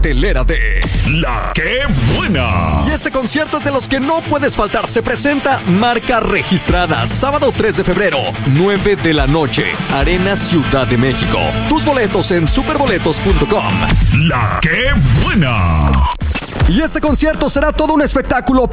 cartelera de La Qué Buena. Y este concierto es de los que no puedes faltar. Se presenta Marca Registrada, sábado 3 de febrero, 9 de la noche, Arena Ciudad de México. Tus boletos en superboletos.com. La Qué Buena. Y este concierto será todo un espectáculo